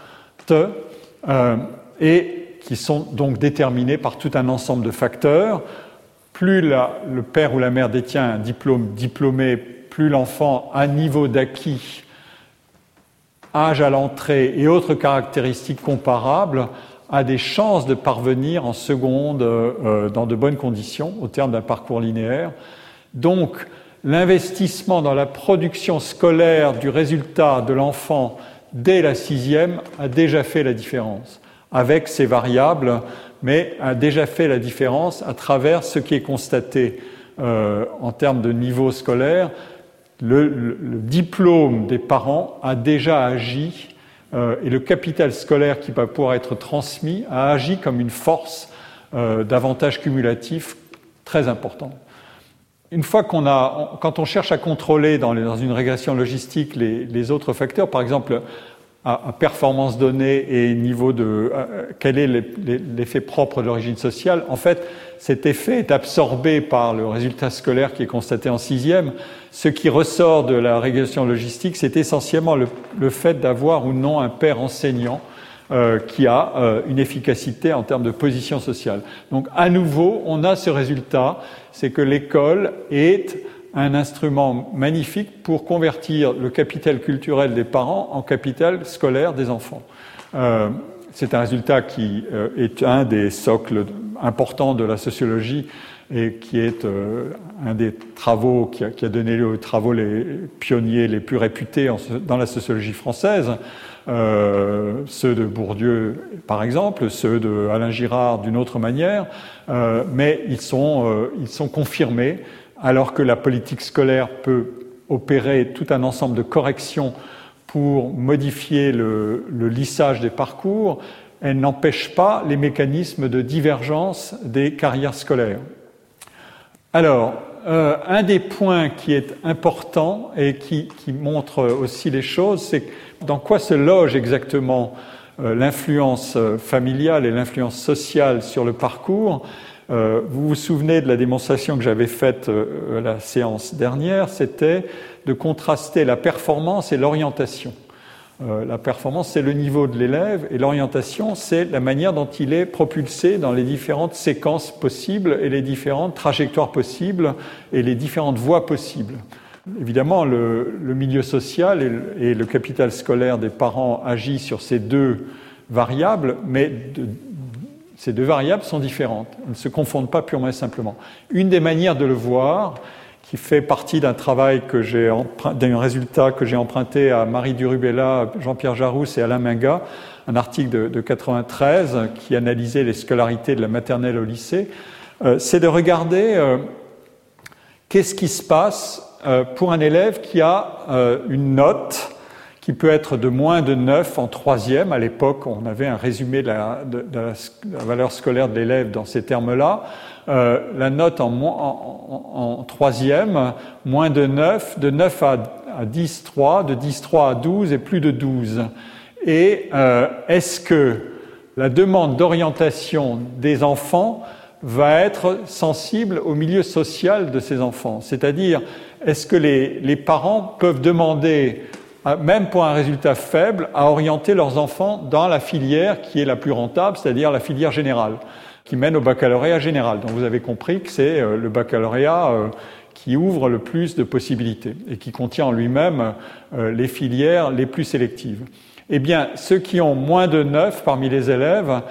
et qui sont donc déterminées par tout un ensemble de facteurs. Plus le père ou la mère détient un diplôme diplômé, plus l'enfant a niveau d'acquis, âge à l'entrée et autres caractéristiques comparables a des chances de parvenir en seconde dans de bonnes conditions au terme d'un parcours linéaire. Donc, l'investissement dans la production scolaire du résultat de l'enfant dès la 6e a déjà fait la différence, avec ces variables, mais a déjà fait la différence à travers ce qui est constaté en termes de niveau scolaire. Le diplôme des parents a déjà agi et le capital scolaire qui va pouvoir être transmis a agi comme une force d'avantage cumulatif très important. Une fois quand on cherche à contrôler dans une régression logistique les autres facteurs, par exemple à performance donnée et niveau quel est l'effet propre de l'origine sociale, en fait, cet effet est absorbé par le résultat scolaire qui est constaté en 6e. Ce qui ressort de la régression logistique, c'est essentiellement le fait d'avoir ou non un père enseignant qui a une efficacité en termes de position sociale. Donc, à nouveau, on a ce résultat, c'est que l'école est un instrument magnifique pour convertir le capital culturel des parents en capital scolaire des enfants. C'est un résultat qui est un des socles importants de la sociologie et qui est un des travaux qui a donné lieu aux travaux les pionniers les plus réputés dans la sociologie française, ceux de Bourdieu par exemple, ceux de Alain Girard d'une autre manière, mais ils sont confirmés, alors que la politique scolaire peut opérer tout un ensemble de corrections pour modifier le lissage des parcours, elle n'empêche pas les mécanismes de divergence des carrières scolaires. Alors, un des points qui est important et qui montre aussi les choses, c'est dans quoi se loge exactement l'influence familiale et l'influence sociale sur le parcours. Vous vous souvenez de la démonstration que j'avais faite la séance dernière, c'était de contraster la performance et l'orientation. La performance, c'est le niveau de l'élève, et l'orientation, c'est la manière dont il est propulsé dans les différentes séquences possibles et les différentes trajectoires possibles et les différentes voies possibles. Évidemment, le milieu social et le capital scolaire des parents agit sur ces deux variables, mais ces deux variables sont différentes. Elles ne se confondent pas purement et simplement. Une des manières de le voir, qui fait partie d'un travail d'un résultat que j'ai emprunté à Marie Durubella, Jean-Pierre Jarousse et Alain Minga, un article de 93 qui analysait les scolarités de la maternelle au lycée, c'est de regarder qu'est-ce qui se passe pour un élève qui a une note qui peut être de moins de 9 en troisième. À l'époque, on avait un résumé de la valeur scolaire de l'élève dans ces termes-là. La note en troisième, moins de 9, de 9 à 10, 3, de 10, 3 à 12 et plus de 12. Et est-ce que la demande d'orientation des enfants va être sensible au milieu social de ces enfants? C'est-à-dire, est-ce que les parents peuvent demander, même pour un résultat faible, à orienter leurs enfants dans la filière qui est la plus rentable, c'est-à-dire la filière générale, qui mène au baccalauréat général. Donc vous avez compris que c'est le baccalauréat qui ouvre le plus de possibilités et qui contient en lui-même les filières les plus sélectives. Eh bien, ceux qui ont moins de 9 parmi les élèves,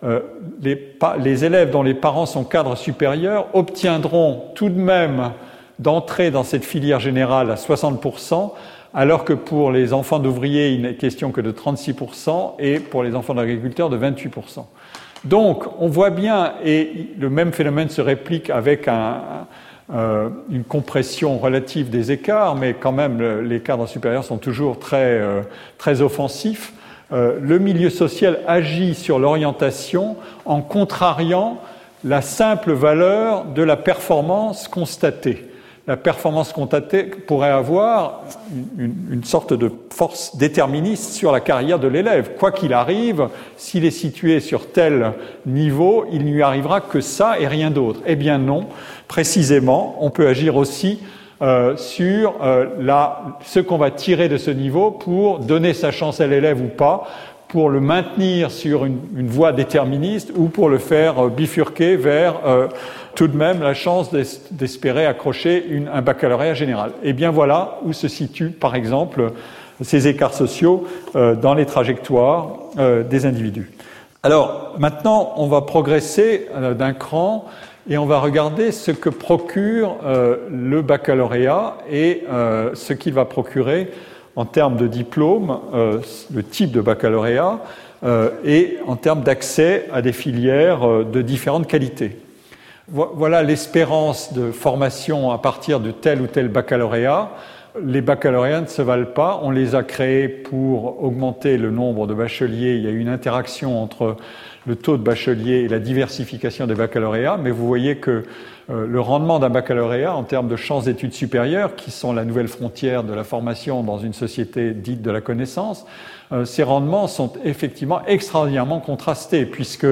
les élèves dont les parents sont cadres supérieurs obtiendront tout de même d'entrer dans cette filière générale à 60%, alors que pour les enfants d'ouvriers, il n'est question que de 36% et pour les enfants d'agriculteurs de 28%. Donc, on voit bien, et le même phénomène se réplique avec une compression relative des écarts, mais quand même les cadres supérieurs sont toujours très offensifs. Le milieu social agit sur l'orientation en contrariant la simple valeur de la performance constatée. La performance constatée pourrait avoir une sorte de force déterministe sur la carrière de l'élève. Quoi qu'il arrive, s'il est situé sur tel niveau, il ne lui arrivera que ça et rien d'autre. Eh bien non, précisément, on peut agir aussi sur ce qu'on va tirer de ce niveau pour donner sa chance à l'élève ou pas, pour le maintenir sur une voie déterministe ou pour le faire bifurquer vers tout de même la chance d'espérer accrocher un baccalauréat général. Et bien voilà où se situent, par exemple, ces écarts sociaux dans les trajectoires des individus. Alors, maintenant, on va progresser d'un cran et on va regarder ce que procure le baccalauréat et ce qu'il va procurer en termes de diplôme, le type de baccalauréat, et en termes d'accès à des filières de différentes qualités. Voilà l'espérance de formation à partir de tel ou tel baccalauréat. Les baccalauréats ne se valent pas. On les a créés pour augmenter le nombre de bacheliers. Il y a eu une interaction entre le taux de bacheliers et la diversification des baccalauréats. Mais vous voyez que le rendement d'un baccalauréat en termes de chances d'études supérieures, qui sont la nouvelle frontière de la formation dans une société dite de la connaissance, ces rendements sont effectivement extraordinairement contrastés, puisque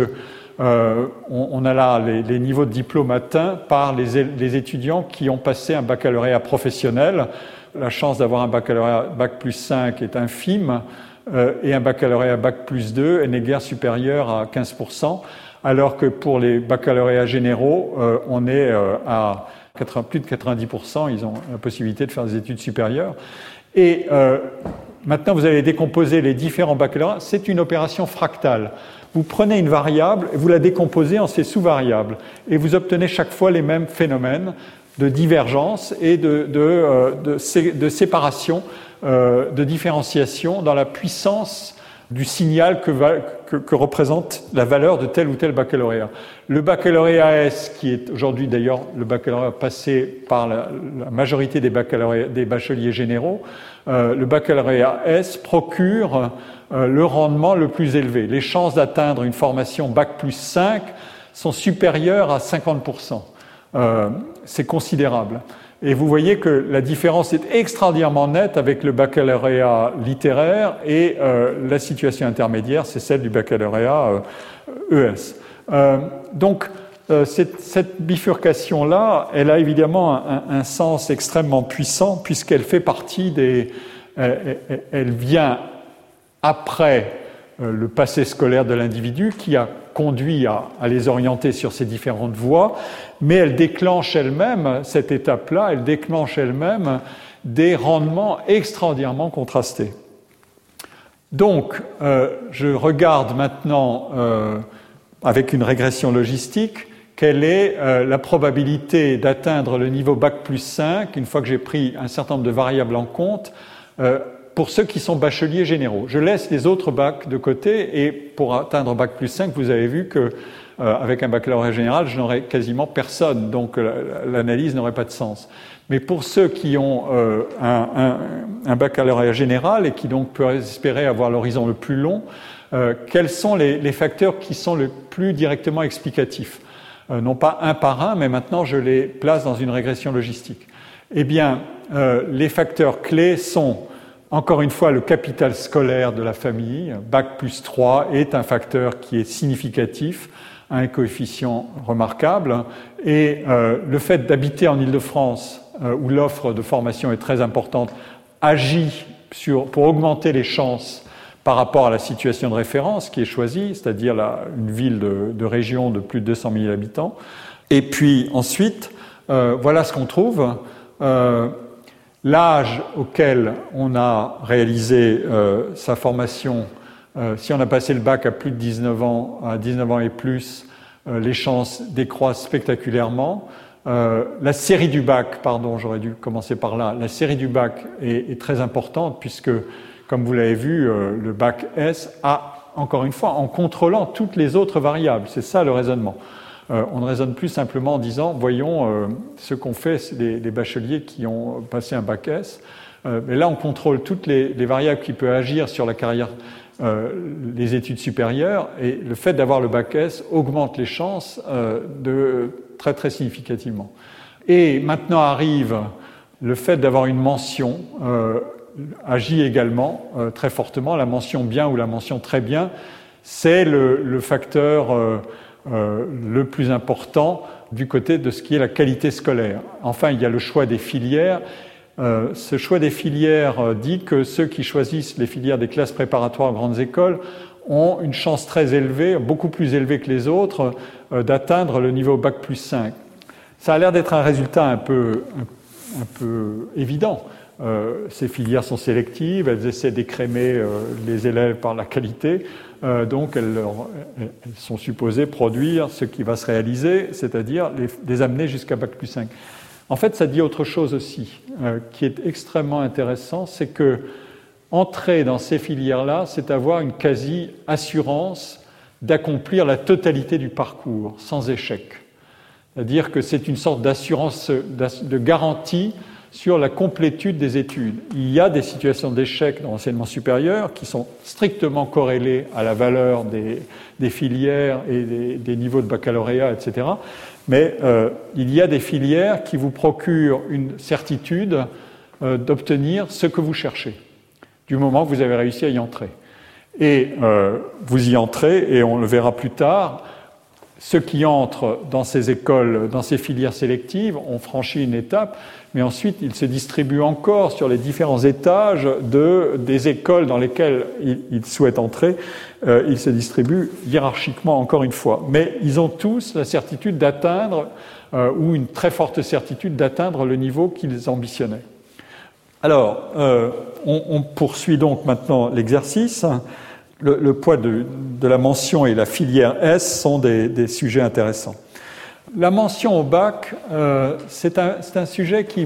on a là les niveaux de diplôme atteints par les étudiants qui ont passé un baccalauréat professionnel. La chance d'avoir un baccalauréat Bac+5 est infime, et un baccalauréat Bac plus 2 n'est guère supérieur à 15%, alors que pour les baccalauréats généraux, on est à plus de 90%, ils ont la possibilité de faire des études supérieures. Et maintenant, vous allez décomposer les différents baccalauréats. C'est une opération fractale. Vous prenez une variable et vous la décomposez en ses sous-variables. Et vous obtenez chaque fois les mêmes phénomènes de divergence et de séparation, de différenciation dans la puissance du signal que représente la valeur de tel ou tel baccalauréat. Le baccalauréat S, qui est aujourd'hui d'ailleurs le baccalauréat passé par la majorité des bacheliers généraux, le baccalauréat S procure le rendement le plus élevé. Les chances d'atteindre une formation Bac plus 5 sont supérieures à 50%. C'est considérable. Et vous voyez que la différence est extraordinairement nette avec le baccalauréat littéraire et la situation intermédiaire, c'est celle du baccalauréat ES. Donc, cette bifurcation-là, elle a évidemment un sens extrêmement puissant puisqu'elle fait partie elle vient après le passé scolaire de l'individu qui a conduit à les orienter sur ces différentes voies, mais elle déclenche elle-même, cette étape-là, elle déclenche elle-même des rendements extraordinairement contrastés. Donc, je regarde maintenant, avec une régression logistique, quelle est la probabilité d'atteindre le niveau Bac plus 5, une fois que j'ai pris un certain nombre de variables en compte, pour ceux qui sont bacheliers généraux. Je laisse les autres bacs de côté et pour atteindre Bac plus 5, vous avez vu que avec un baccalauréat général, je n'aurai quasiment personne, donc l'analyse n'aurait pas de sens. Mais pour ceux qui ont un baccalauréat général et qui donc peuvent espérer avoir l'horizon le plus long, quels sont les facteurs qui sont le plus directement explicatifs ? Non pas un par un, mais maintenant je les place dans une régression logistique. Eh bien, les facteurs clés sont encore une fois, le capital scolaire de la famille, Bac plus 3, est un facteur qui est significatif, a un coefficient remarquable. Et le fait d'habiter en Île-de-France, où l'offre de formation est très importante, agit pour augmenter les chances par rapport à la situation de référence qui est choisie, c'est-à-dire une ville de région de plus de 200 000 habitants. Et puis ensuite, voilà ce qu'on trouve. L'âge auquel on a réalisé sa formation, si on a passé le bac à plus de 19 ans, à 19 ans et plus, les chances décroissent spectaculairement. La série du bac, j'aurais dû commencer par là, la série du bac est très importante puisque, comme vous l'avez vu, le bac S a, encore une fois, en contrôlant toutes les autres variables. C'est ça le raisonnement. On ne raisonne plus simplement en disant, voyons ce qu'ont fait les bacheliers qui ont passé un bac S. Mais là, on contrôle toutes les variables qui peuvent agir sur la carrière, les études supérieures, et le fait d'avoir le bac S augmente les chances très très significativement. Et maintenant arrive le fait d'avoir une mention, agit également très fortement. La mention bien ou la mention très bien, c'est le facteur le plus important du côté de ce qui est la qualité scolaire. Enfin, il y a le choix des filières. Ce choix des filières dit que ceux qui choisissent les filières des classes préparatoires aux grandes écoles ont une chance très élevée, beaucoup plus élevée que les autres, d'atteindre le niveau Bac plus 5. Ça a l'air d'être un résultat un peu évident. Ces filières sont sélectives, elles essaient d'écrémer les élèves par la qualité, donc elles sont supposées produire ce qui va se réaliser, c'est-à-dire les amener jusqu'à Bac plus 5. En fait, ça dit autre chose aussi, qui est extrêmement intéressant, c'est que entrer dans ces filières-là, c'est avoir une quasi-assurance d'accomplir la totalité du parcours, sans échec. C'est-à-dire que c'est une sorte d'assurance, de garantie sur la complétude des études. Il y a des situations d'échec dans l'enseignement supérieur qui sont strictement corrélées à la valeur des filières et des niveaux de baccalauréat, etc. Mais il y a des filières qui vous procurent une certitude d'obtenir ce que vous cherchez, du moment que vous avez réussi à y entrer. Et vous y entrez, et on le verra plus tard, ceux qui entrent dans ces écoles, dans ces filières sélectives, ont franchi une étape, mais ensuite ils se distribuent encore sur les différents étages des écoles dans lesquelles ils souhaitent entrer. Ils se distribuent hiérarchiquement encore une fois. Mais ils ont tous la certitude d'atteindre, ou une très forte certitude d'atteindre le niveau qu'ils ambitionnaient. Alors, on poursuit donc maintenant l'exercice. Le poids de la mention et la filière S sont des sujets intéressants. La mention au bac, c'est un sujet qui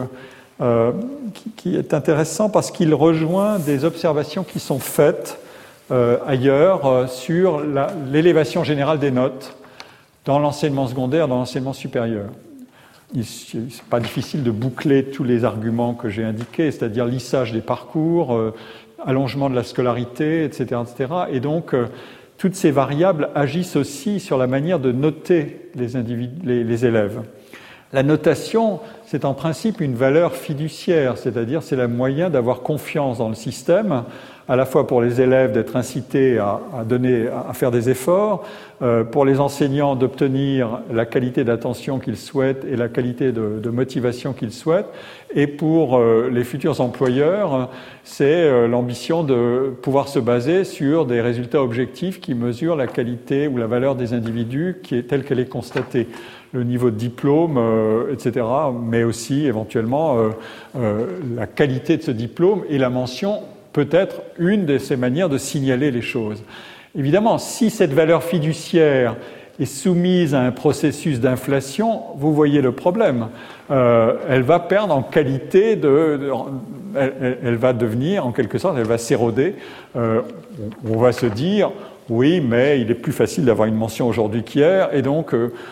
est intéressant parce qu'il rejoint des observations qui sont faites ailleurs sur l'élévation générale des notes dans l'enseignement secondaire, dans l'enseignement supérieur. Il n'est pas difficile de boucler tous les arguments que j'ai indiqués, c'est-à-dire lissage des parcours, allongement de la scolarité, etc., etc. Et donc, toutes ces variables agissent aussi sur la manière de noter les élèves. La notation, c'est en principe une valeur fiduciaire, c'est-à-dire c'est le moyen d'avoir confiance dans le système, à la fois pour les élèves d'être incités à faire des efforts, pour les enseignants d'obtenir la qualité d'attention qu'ils souhaitent et la qualité de motivation qu'ils souhaitent, et pour les futurs employeurs, c'est l'ambition de pouvoir se baser sur des résultats objectifs qui mesurent la qualité ou la valeur des individus telle qu'elle est constatée. Le niveau de diplôme, etc., mais aussi éventuellement la qualité de ce diplôme et la mention peut être une de ces manières de signaler les choses. Évidemment, si cette valeur fiduciaire est soumise à un processus d'inflation, vous voyez le problème. Elle va perdre en qualité, elle va devenir, en quelque sorte, elle va s'éroder. On va se dire, oui, mais il est plus facile d'avoir une mention aujourd'hui qu'hier, et donc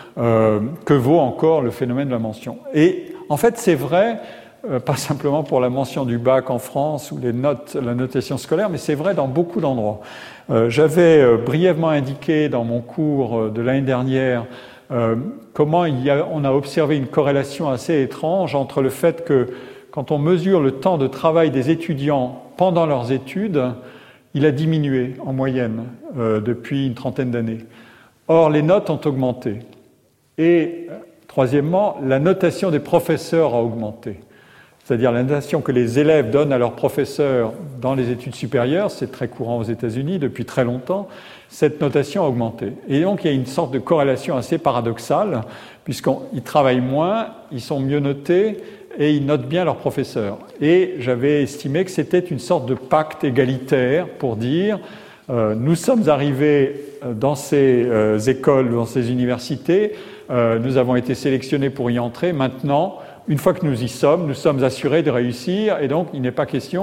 que vaut encore le phénomène de la mention? Et en fait, c'est vrai, pas simplement pour la mention du bac en France ou la notation scolaire, mais c'est vrai dans beaucoup d'endroits. J'avais brièvement indiqué dans mon cours de l'année dernière comment on a observé une corrélation assez étrange entre le fait que quand on mesure le temps de travail des étudiants pendant leurs études, il a diminué en moyenne depuis une trentaine d'années. Or, les notes ont augmenté. Et, troisièmement, la notation des professeurs a augmenté. C'est-à-dire la notation que les élèves donnent à leurs professeurs dans les études supérieures, c'est très courant aux États-Unis depuis très longtemps, cette notation a augmenté. Et donc, il y a une sorte de corrélation assez paradoxale, puisqu'ils travaillent moins, ils sont mieux notés, et ils notent bien leurs professeurs. Et j'avais estimé que c'était une sorte de pacte égalitaire pour dire nous sommes arrivés dans ces écoles, dans ces universités, nous avons été sélectionnés pour y entrer. Maintenant, une fois que nous y sommes, nous sommes assurés de réussir, et donc il n'est pas question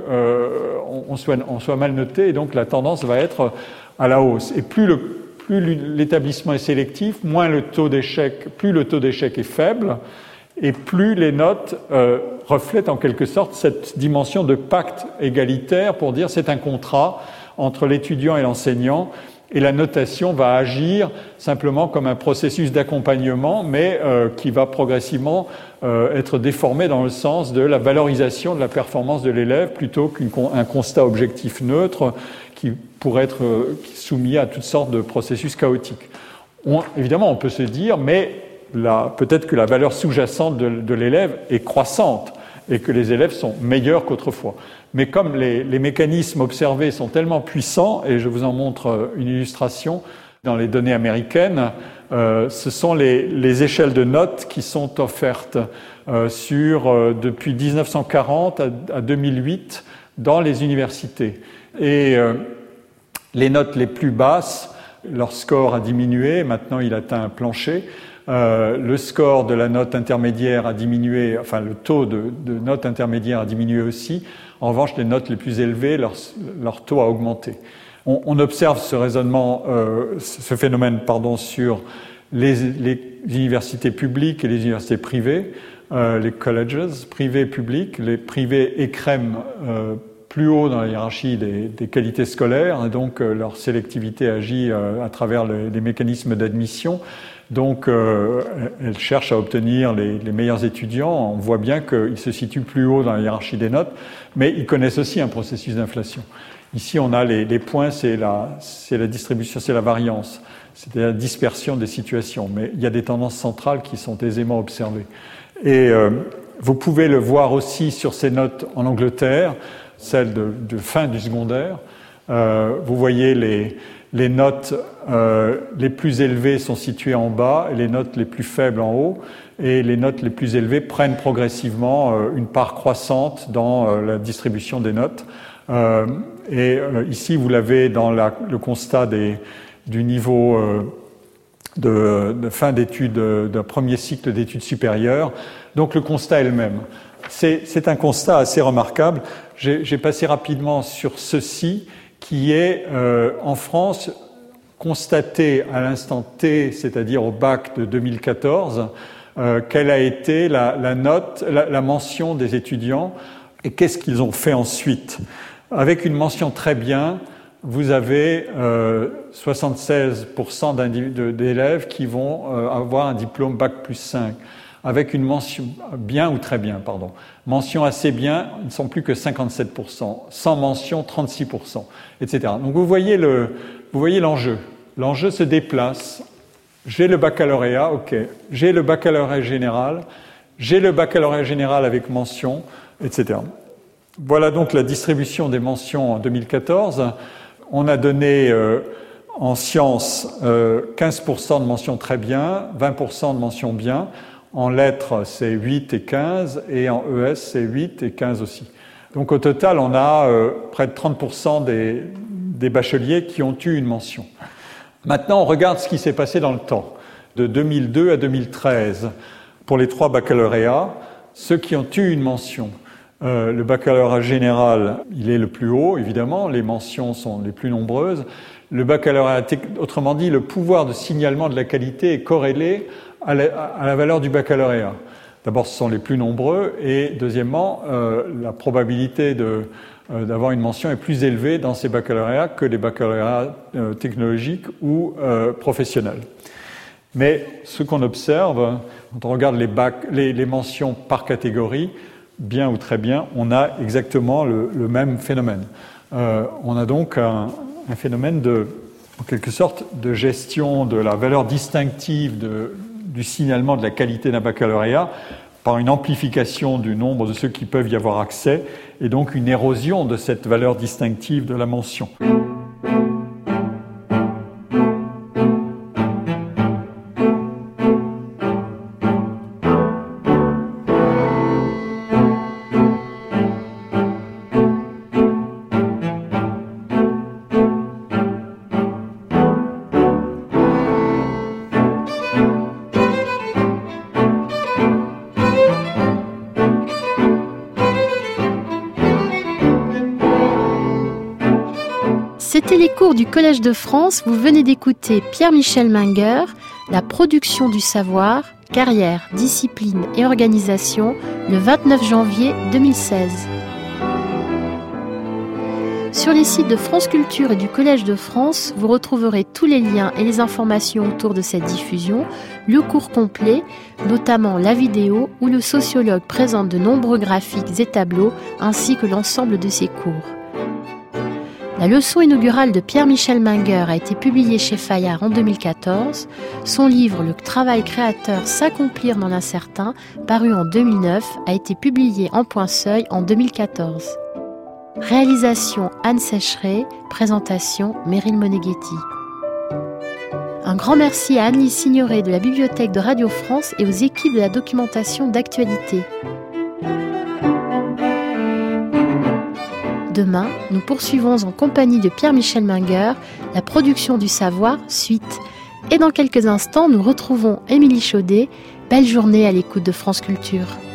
qu'on soit mal noté, et donc la tendance va être à la hausse. Et plus l'établissement est sélectif, plus le taux d'échec est faible, et plus les notes reflètent en quelque sorte cette dimension de pacte égalitaire pour dire c'est un contrat entre l'étudiant et l'enseignant, et la notation va agir simplement comme un processus d'accompagnement, mais qui va progressivement être déformé dans le sens de la valorisation de la performance de l'élève plutôt qu'un constat objectif neutre qui pourrait être soumis à toutes sortes de processus chaotiques. Évidemment, on peut se dire, mais peut-être que la valeur sous-jacente de l'élève est croissante et que les élèves sont meilleurs qu'autrefois. Mais comme les mécanismes observés sont tellement puissants, et je vous en montre une illustration dans les données américaines, ce sont les échelles de notes qui sont offertes depuis 1940 à 2008 dans les universités. Et les notes les plus basses, leur score a diminué, maintenant il atteint un plancher. Le score de la note intermédiaire a diminué, enfin le taux de note intermédiaire a diminué aussi. En revanche, les notes les plus élevées, leur taux a augmenté. On observe ce raisonnement, ce phénomène, sur les universités publiques et les universités privées, les colleges privés et publics. Les privés écrèment plus haut dans la hiérarchie des qualités scolaires, et donc leur sélectivité agit à travers les mécanismes d'admission. Donc, elle cherche à obtenir les meilleurs étudiants. On voit bien qu'ils se situent plus haut dans la hiérarchie des notes, mais ils connaissent aussi un processus d'inflation. Ici, on a les points, c'est la distribution, c'est la variance, c'est la dispersion des situations. Mais il y a des tendances centrales qui sont aisément observées. Et vous pouvez le voir aussi sur ces notes en Angleterre, celles de fin du secondaire. Vous voyez les notes les plus élevées sont situées en bas et les notes les plus faibles en haut. Et les notes les plus élevées prennent progressivement une part croissante dans la distribution des notes. Ici, vous l'avez dans le constat du niveau de fin d'études, d'un premier cycle d'études supérieures. Donc le constat est le même. C'est un constat assez remarquable. J'ai passé rapidement sur ceci, qui est en France constaté à l'instant T, c'est-à-dire au bac de 2014, quelle a été la note, la mention des étudiants et qu'est-ce qu'ils ont fait ensuite. Avec une mention très bien, vous avez 76% d'élèves qui vont avoir un diplôme bac plus 5. Avec une mention bien ou très bien, pardon. Mention assez bien, ils ne sont plus que 57%. Sans mention, 36%, etc. Donc vous voyez l'enjeu. L'enjeu se déplace. J'ai le baccalauréat, ok. J'ai le baccalauréat général. J'ai le baccalauréat général avec mention, etc. Voilà donc la distribution des mentions en 2014. On a donné en sciences 15% de mentions très bien, 20% de mentions bien. En lettres, c'est 8 et 15, et en ES, c'est 8 et 15 aussi. Donc au total, on a près de 30% des bacheliers qui ont eu une mention. Maintenant, on regarde ce qui s'est passé dans le temps, de 2002 à 2013. Pour les 3 baccalauréats, ceux qui ont eu une mention, le baccalauréat général, il est le plus haut, évidemment, les mentions sont les plus nombreuses. Le baccalauréat, autrement dit, le pouvoir de signalement de la qualité est corrélé à la valeur du baccalauréat. D'abord, ce sont les plus nombreux, et deuxièmement, la probabilité d'avoir une mention est plus élevée dans ces baccalauréats que les baccalauréats technologiques ou professionnels. Mais ce qu'on observe, quand on regarde les mentions par catégorie, bien ou très bien, on a exactement le même phénomène. On a donc un phénomène en quelque sorte, de gestion de la valeur distinctive du signalement de la qualité d'un baccalauréat par une amplification du nombre de ceux qui peuvent y avoir accès et donc une érosion de cette valeur distinctive de la mention. C'était les cours du Collège de France. Vous venez d'écouter Pierre-Michel Menger, La production du savoir, carrière, discipline et organisation, le 29 janvier 2016. Sur les sites de France Culture et du Collège de France, vous retrouverez tous les liens et les informations autour de cette diffusion, le cours complet, notamment la vidéo où le sociologue présente de nombreux graphiques et tableaux, ainsi que l'ensemble de ses cours. La leçon inaugurale de Pierre-Michel Menger a été publiée chez Fayard en 2014. Son livre « Le travail créateur s'accomplir dans l'incertain », paru en 2009, a été publié en Point Seuil en 2014. Réalisation Anne Sécheret, présentation Meryl Moneghetti. Un grand merci à Anne-Lise Signoret de la Bibliothèque de Radio France et aux équipes de la documentation d'actualité. Demain, nous poursuivons en compagnie de Pierre-Michel Menger la production du savoir, suite. Et dans quelques instants, nous retrouvons Émilie Chaudet. Belle journée à l'écoute de France Culture.